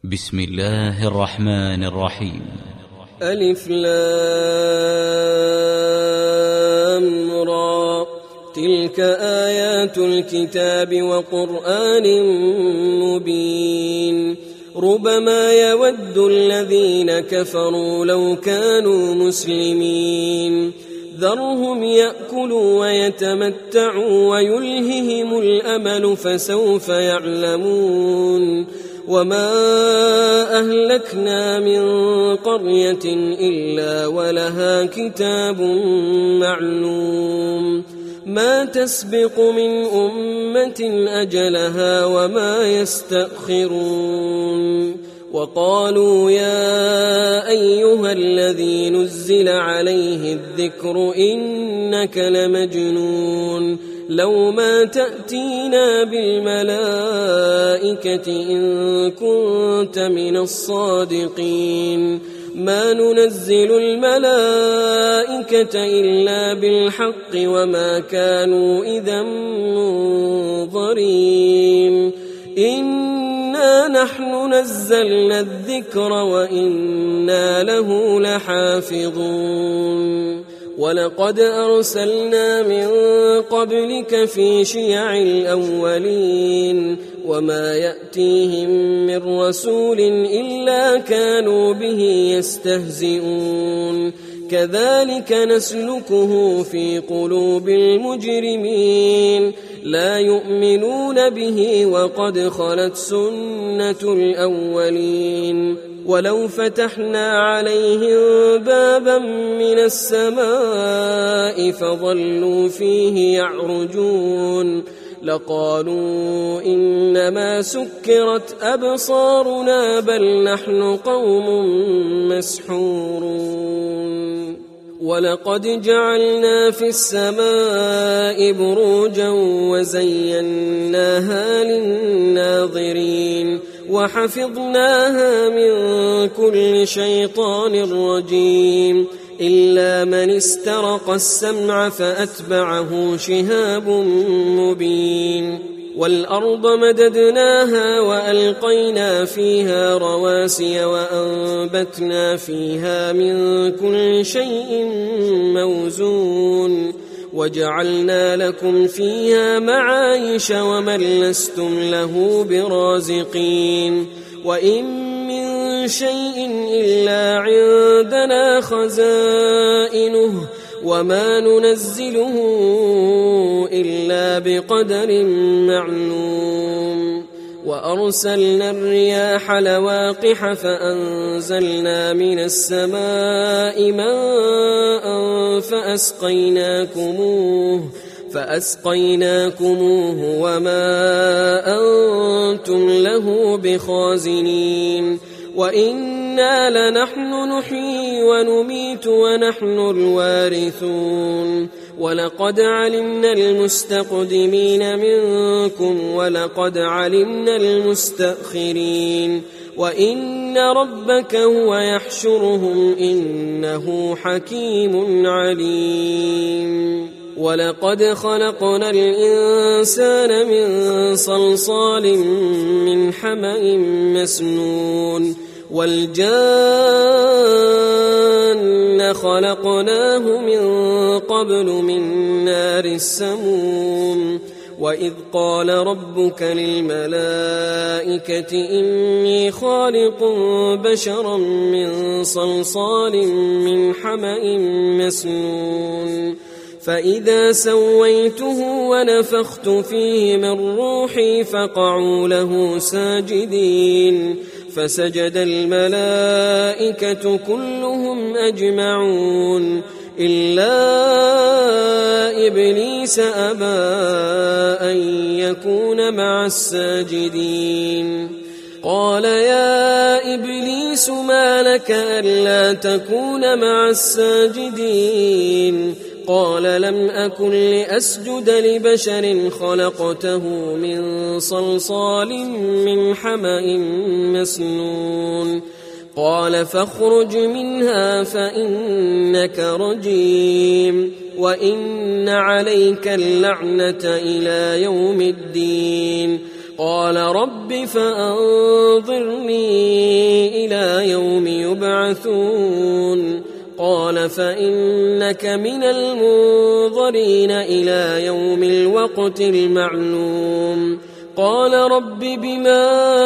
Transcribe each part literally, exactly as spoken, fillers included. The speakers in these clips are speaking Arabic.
بسم الله الرحمن الرحيم. ألف لام را تلك آيات الكتاب وقرآن مبين ربما يود الذين كفروا لو كانوا مسلمين ذرهم يأكلوا ويتمتعوا ويلههم الأمل فسوف يعلمون وما أهلكنا من قرية إلا ولها كتاب معلوم ما تسبق من أمة أجلها وما يستأخرون وقالوا يا أيها الذي نزل عليه الذكر إنك لمجنون لو ما تأتينا بالملائكة إن كنت من الصادقين ما ننزل الملائكة إلا بالحق وما كانوا إذا منظرين إنا نحن نزلنا الذكر وإنا له لحافظون ولقد أرسلنا من قبلك في شيع الأولين وما يأتيهم من رسول إلا كانوا به يستهزئون كذلك نسلكه في قلوب المجرمين لا يؤمنون به وقد خلت سنة الأولين ولو فتحنا عليهم بابا من السماء فظلوا فيه يعرجون لقالوا إنما سكرت أبصارنا بل نحن قوم مسحورون ولقد جعلنا في السماء بروجا وزيناها للناظرين وحفظناها من كل شيطان رجيم إلا من استرق السمع فأتبعه شهاب مبين والأرض مددناها وألقينا فيها رواسي وأنبتنا فيها من كل شيء موزون وجعلنا لكم فيها معايش ومن لستم له برازقين وإن من شيء إلا عندنا خزائنه وما ننزله إلا بقدر معلوم وأرسلنا الرياح لواقح فأنزلنا من السماء ماء فأسقيناكموه فأسقيناكموه وما أنتم له بخازنين وإنا لنحن نحيي ونميت ونحن الوارثون ولقد علمنا المستقدمين منكم ولقد علمنا المستأخرين وإن ربك هو يحشرهم إنه حكيم عليم ولقد خلقنا الإنسان من صلصال من حمأ مسنون والجان خلقناه من قبل من نار السموم وإذ قال ربك للملائكة إني خالق بشرا من صلصال من حمأ مسنون فإذا سويته ونفخت فيه من روحي فقعوا له ساجدين فسجد الملائكة كلهم أجمعون إلا إبليس أبى أن يكون مع الساجدين قال يا إبليس ما لك ألا تكون مع الساجدين قال لم أكن لأسجد لبشر خلقته من صلصال من حمأ مسنون قال فاخرج منها فإنك رجيم وإن عليك اللعنة إلى يوم الدين قال رب فأنظرني يبعثون قال فإنك من المنظرين إلى يوم الوقت المعلوم قال رب بما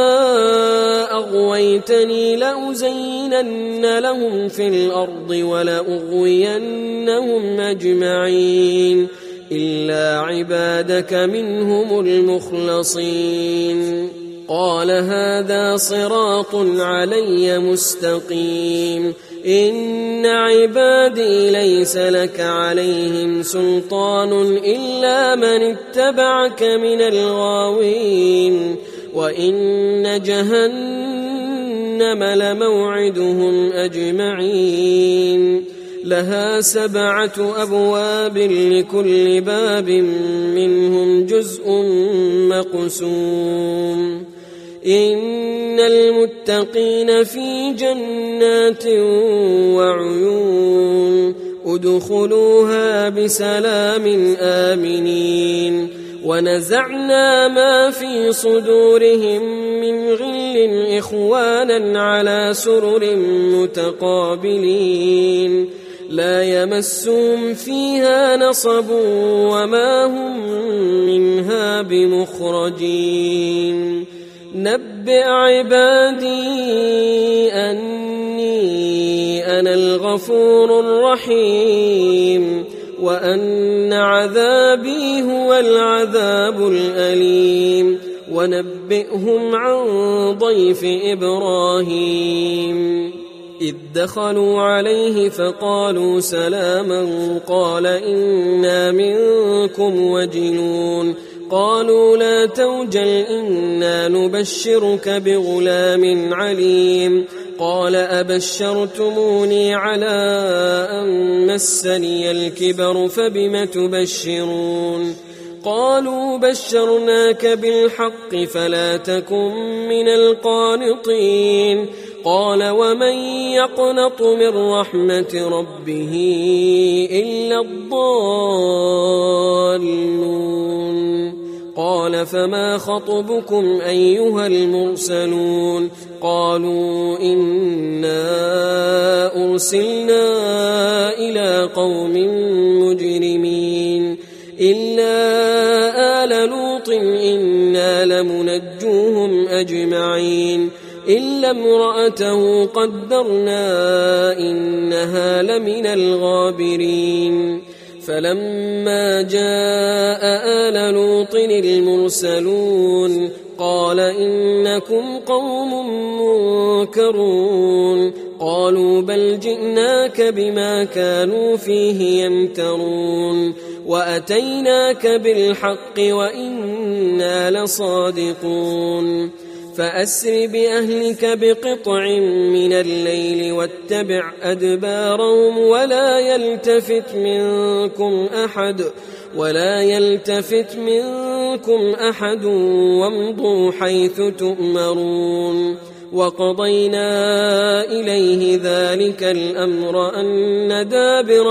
أغويتني لأزينن لهم في الأرض ولأغوينهم أجمعين إلا عبادك منهم المخلصين قال هذا صراط علي مستقيم إن عبادي ليس لك عليهم سلطان إلا من اتبعك من الغاوين وإن جهنم لموعدهم أجمعين لها سبعة أبواب لكل باب منهم جزء مقسوم إن المتقين في جنات وعيون ادخلوها بسلام آمنين ونزعنا ما في صدورهم من غل إخوانا على سرر متقابلين لا يمسهم فيها نصب وما هم منها بمخرجين نبئ عبادي أني أنا الغفور الرحيم وأن عذابي هو العذاب الأليم ونبئهم عن ضيف إبراهيم إذ دخلوا عليه فقالوا سلاما قال إنا منكم وجلون قالوا لا توجل إنا نبشرك بغلام عليم قال أبشرتموني على أن مسني الكبر فبم تبشرون قالوا بشرناك بالحق فلا تكن من القانطين قال ومن يقنط من رحمة ربه إلا الضالون قال فما خطبكم أيها المرسلون قالوا إنا أرسلنا إلى قوم مجرمين إلا آل لوط إنا لمنجوهم أجمعين إلا امرأته قدرنا إنها لمن الغابرين فلما جاء آل لوط المرسلون قال إنكم قوم منكرون قالوا بل جئناك بما كانوا فيه يمترون وأتيناك بالحق وإنا لصادقون فأسر بأهلك بقطع من الليل واتبع أدبارهم ولا يلتفت منكم أحد ولا يلتفت منكم أحد وامضوا حيث تؤمرون وقضينا إليه ذلك الأمر أن دابر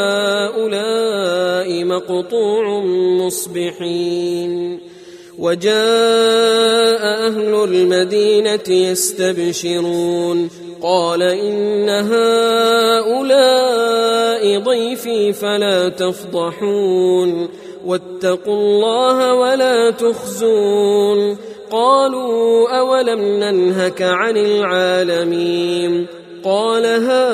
هؤلاء مقطوع مصبحين وجاء أهل المدينة يستبشرون قال إن هؤلاء ضيفي فلا تفضحون واتقوا الله ولا تخزون قالوا أولم ننهك عن العالمين قال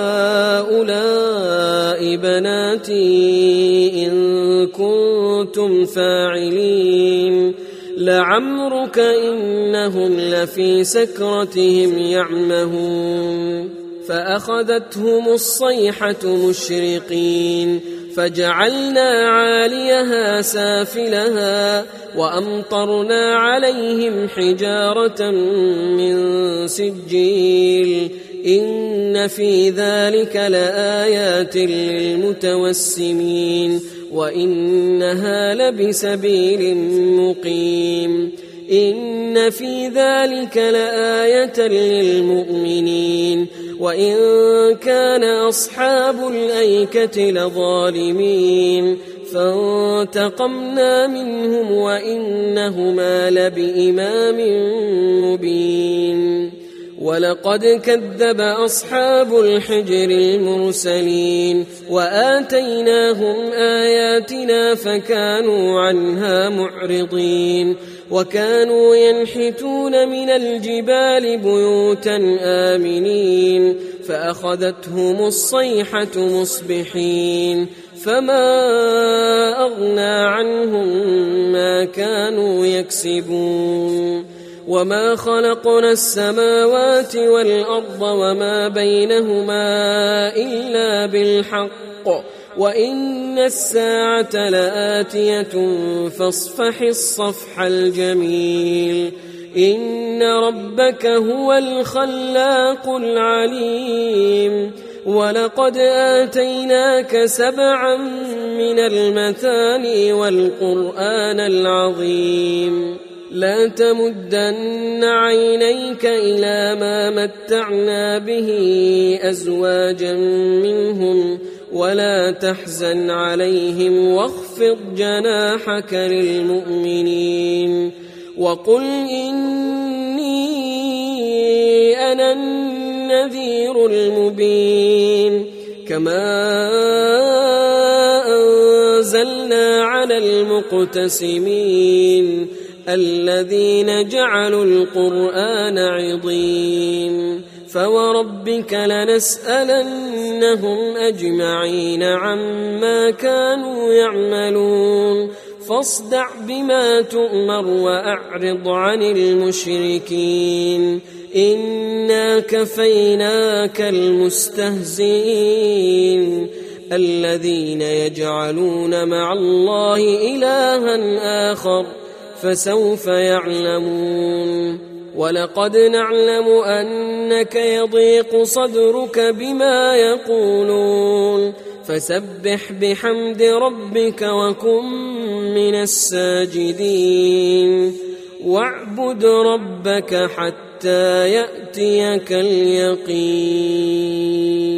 هؤلاء بناتي إن كنتم فاعلين لعمرك إنهم لفي سكرتهم يعمهون فأخذتهم الصيحة مشرقين فجعلنا عاليها سافلها وأمطرنا عليهم حجارة من سجيل إن في ذلك لآيات للمتوسمين وإنها لبسبيل مقيم إن في ذلك لآية للمؤمنين وإن كان أصحاب الأيكة لظالمين فانتقمنا منهم وإنهما لبإمام مبين ولقد كذب أصحاب الحجر المرسلين وآتيناهم آياتنا فكانوا عنها معرضين وكانوا ينحتون من الجبال بيوتا آمنين فأخذتهم الصيحة مصبحين فما أغنى عنهم ما كانوا يكسبون وما خلقنا السماوات والأرض وما بينهما إلا بالحق وإن الساعة لآتية فاصفح الصفح الجميل إن ربك هو الخلاق العليم ولقد آتيناك سبعا من المثاني والقرآن العظيم لا تمدن عينيك إلى ما متعنا به أزواجا منهم ولا تحزن عليهم واخفض جناحك للمؤمنين وقل إني أنا النذير المبين كما أنزلنا على المقتسمين الذين جعلوا القرآن عضين فوربك لنسألنهم أجمعين عما كانوا يعملون فاصدع بما تؤمر وأعرض عن المشركين إنا كفيناك المستهزئين الذين يجعلون مع الله إلها آخر فسوف يعلمون ولقد نعلم أنك يضيق صدرك بما يقولون فسبح بحمد ربك وكن من الساجدين واعبد ربك حتى يأتيك اليقين.